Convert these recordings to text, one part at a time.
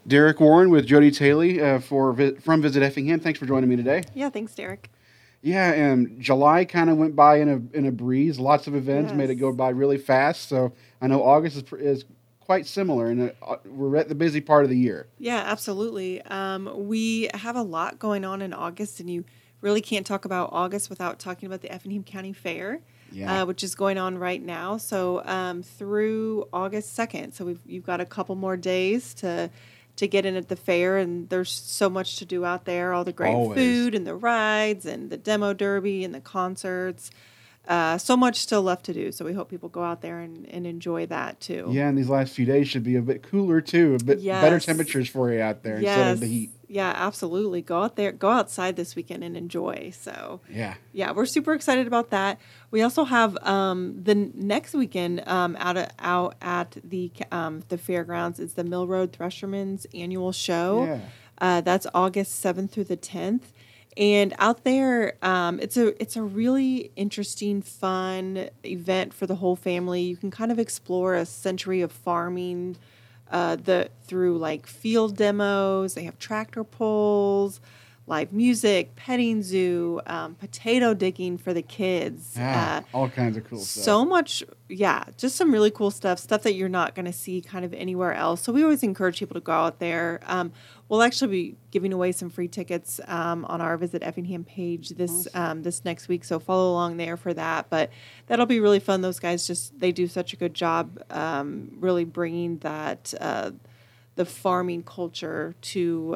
Derek Warren with Jody Taylor from Visit Effingham. Thanks for joining me today. Yeah, thanks, Derek. Yeah, and July kind of went by in a breeze. Lots of events made it go Yes. by really fast. So I know August is quite similar, and we're at the busy part of the year. Yeah, absolutely. We have a lot going on in August, and you really can't talk about August without talking about the Effingham County Fair, Yeah. which is going on right now. So through August 2nd. So you've got a couple more days to get in at the fair, and there's so much to do out there. All the great Always. food and the rides and the demo derby and the concerts. So much still left to do. So we hope people go out there and enjoy that too. Yeah, and these last few days should be a bit cooler too, a bit better Yes. temperatures for you out there instead of Yes. the heat. Yeah, absolutely. Go out there, go outside this weekend and enjoy. So, Yeah. yeah, we're super excited about that. We also have the next weekend out at the fairgrounds is the Mill Road Threshermen's annual show. Yeah. That's August 7th through the 10th. And out there, it's a really interesting, fun event for the whole family. You can kind of explore a century of farming, through like field demos. They have tractor pulls, live music, petting zoo, potato digging for the kids. Yeah. All kinds of cool stuff. So much, yeah, just some really cool stuff that you're not going to see kind of anywhere else. So we always encourage people to go out there. We'll actually be giving away some free tickets on our Visit Effingham page this next week. So follow along there for that. But that'll be really fun. Those guys they do such a good job really bringing that the farming culture to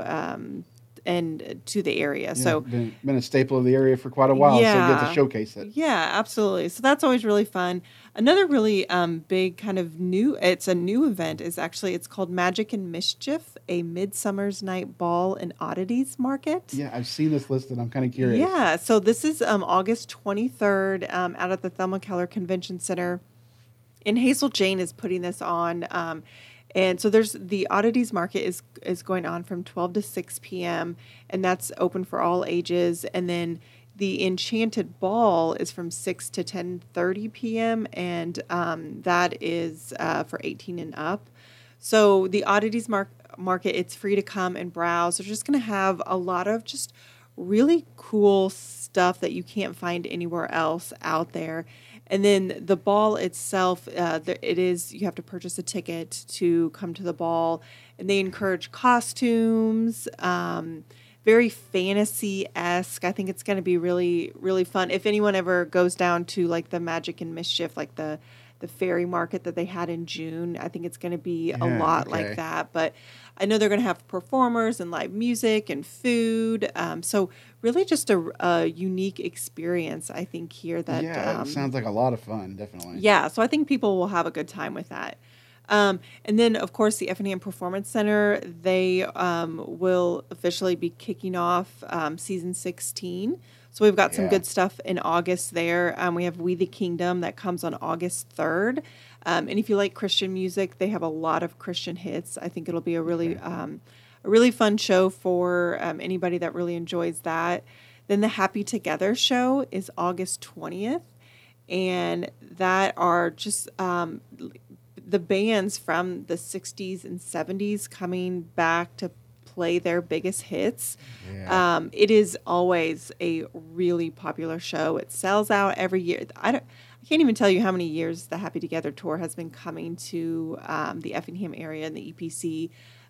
and to the area. Yeah, So been a staple of the area for quite a while, so get to showcase it. yeah, absolutely. So that's always really fun. Another really big kind of it's a new event it's called Magic and Mischief, a Midsummer's Night Ball and Oddities Market. Yeah, I've seen this listed. I'm kind of curious. Yeah, so this is August 23rd out at the Thelma Keller Convention Center. And Hazel Jane is putting this on. And so there's the Oddities Market is going on from 12 to 6 p.m. and that's open for all ages. And then the Enchanted Ball is from 6 to 10:30 p.m. and that is for 18 and up. So the Oddities Market, it's free to come and browse. They're just going to have a lot of just really cool stuff that you can't find anywhere else out there. And then the ball itself, you have to purchase a ticket to come to the ball, and they encourage costumes, very fantasy-esque. I think it's going to be really, really fun. If anyone ever goes down to like the Magic and Mischief, like the fairy market that they had in June, I think it's going to be a lot like that. But I know they're going to have performers and live music and food. So really just a unique experience, I think, here. It sounds like a lot of fun, definitely. Yeah, so I think people will have a good time with that. And then, of course, the Effingham Performance Center, they will officially be kicking off season 16. So we've got some good stuff in August there. We have We the Kingdom that comes on August 3rd. And if you like Christian music, they have a lot of Christian hits. I think it'll be a really fun show for anybody that really enjoys that. Then the Happy Together show is August 20th. And that are just the bands from the 60s and 70s coming back to play their biggest hits. Yeah. It is always a really popular show. It sells out every year. I can't even tell you how many years the Happy Together tour has been coming to the Effingham area and the EPC.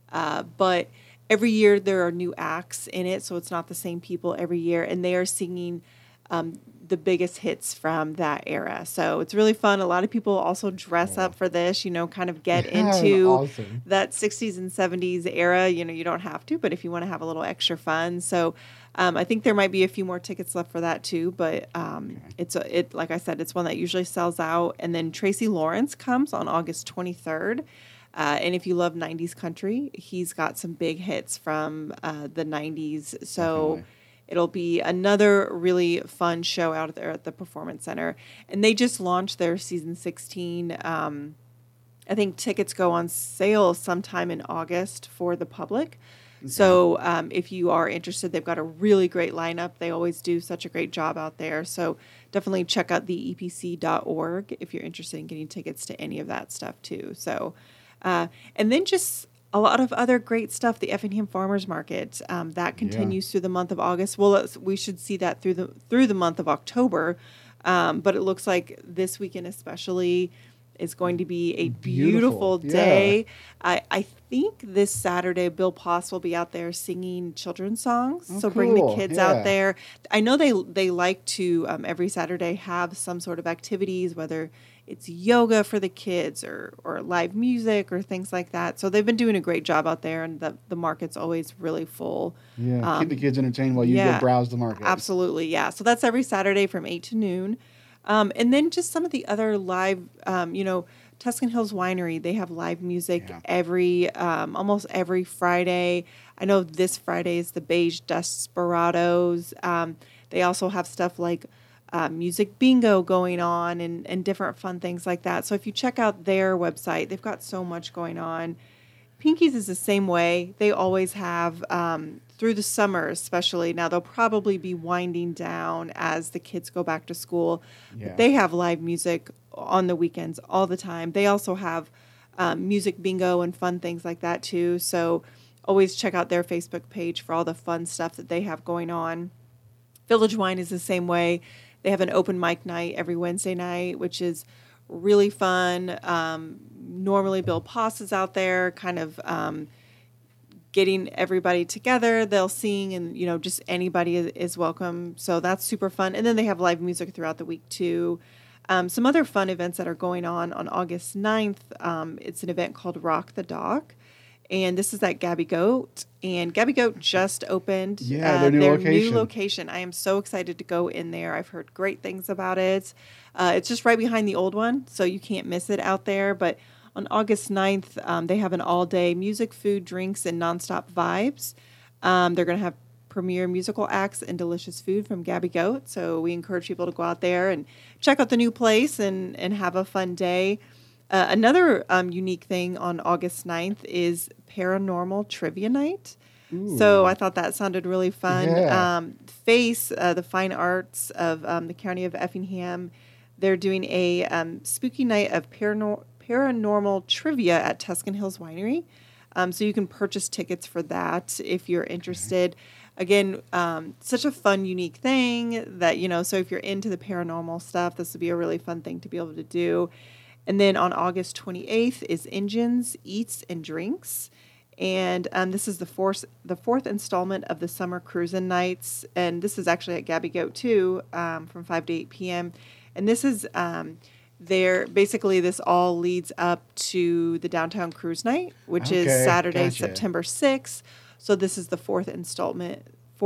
But every year there are new acts in it, so it's not the same people every year, and they are singing the biggest hits from that era. So it's really fun. A lot of people also dress up for this, kind of get into Awesome. that 60s and 70s era. You don't have to, but if you want to have a little extra fun. So I think there might be a few more tickets left for that too, but like I said, it's one that usually sells out. And then Tracy Lawrence comes on August 23rd. And if you love 90s country, he's got some big hits from the 90s. So Definitely. it'll be another really fun show out there at the Performance Center. And they just launched their season 16. I think tickets go on sale sometime in August for the public. Okay. So if you are interested, they've got a really great lineup. They always do such a great job out there. So definitely check out the epc.org if you're interested in getting tickets to any of that stuff too. So, and then just a lot of other great stuff. The Effingham Farmers Market that continues through the month of August. Well, we should see that through the month of October, but it looks like this weekend especially is going to be a beautiful day. I think this Saturday Bill Poss will be out there singing children's songs. So bring the kids out there. I know they like to every Saturday have some sort of activities, whether it's yoga for the kids or live music or things like that. So they've been doing a great job out there, and the market's always really full. Yeah, keep the kids entertained while you go browse the market. Absolutely, yeah. So that's every Saturday from 8 to noon. And then just some of the other live, Tuscan Hills Winery, they have live music almost every Friday. I know this Friday is the Beige Desperados. They also have stuff like music bingo going on and different fun things like that. So if you check out their website, they've got so much going on. Pinky's is the same way. They always have, through the summer especially. Now they'll probably be winding down as the kids go back to school. Yeah. But they have live music on the weekends all the time. They also have music bingo and fun things like that too. So always check out their Facebook page for all the fun stuff that they have going on. Village Wine is the same way. They have an open mic night every Wednesday night, which is really fun. Normally Bill Poss is out there kind of getting everybody together. They'll sing and, just anybody is welcome. So that's super fun. And then they have live music throughout the week too. Some other fun events that are going on August 9th. It's an event called Rock the Dock. And this is at Gabby Goat. And Gabby Goat just opened their new location. I am so excited to go in there. I've heard great things about it. It's just right behind the old one, so you can't miss it out there. But on August 9th, they have an all-day music, food, drinks, and nonstop vibes. They're going to have premier musical acts and delicious food from Gabby Goat. So we encourage people to go out there and check out the new place and have a fun day. Another unique thing on August 9th is Paranormal Trivia Night. Ooh. So I thought that sounded really fun. Yeah. FACE, the Fine Arts of the County of Effingham, they're doing a spooky night of paranormal trivia at Tuscan Hills Winery. So you can purchase tickets for that if you're interested. Again, such a fun, unique thing that, so if you're into the paranormal stuff, this would be a really fun thing to be able to do. And then on August 28th is Engines, Eats, and Drinks. And this is the fourth installment of the Summer Cruisin' Nights. And this is actually at Gabby Goat too, from 5 to 8 p.m. And this is basically this all leads up to the Downtown Cruise Night, which is Saturday, September 6th. So this is the fourth installment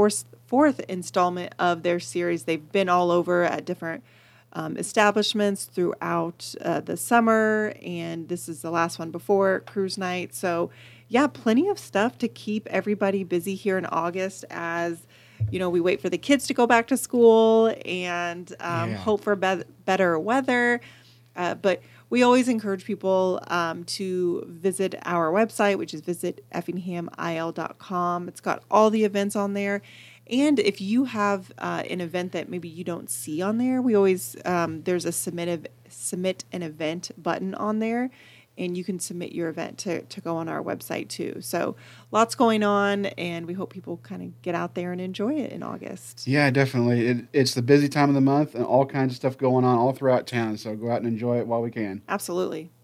of their series. They've been all over at different establishments throughout the summer, and this is the last one before cruise night. So yeah, plenty of stuff to keep everybody busy here in August as we wait for the kids to go back to school and hope for better weather. But we always encourage people to visit our website, which is visiteffinghamil.com. It's got all the events on there. And if you have an event that maybe you don't see on there, we always there's a submit an event button on there, and you can submit your event to go on our website too. So lots going on, and we hope people kind of get out there and enjoy it in August. Yeah, definitely. It's the busy time of the month, and all kinds of stuff going on all throughout town. So go out and enjoy it while we can. Absolutely.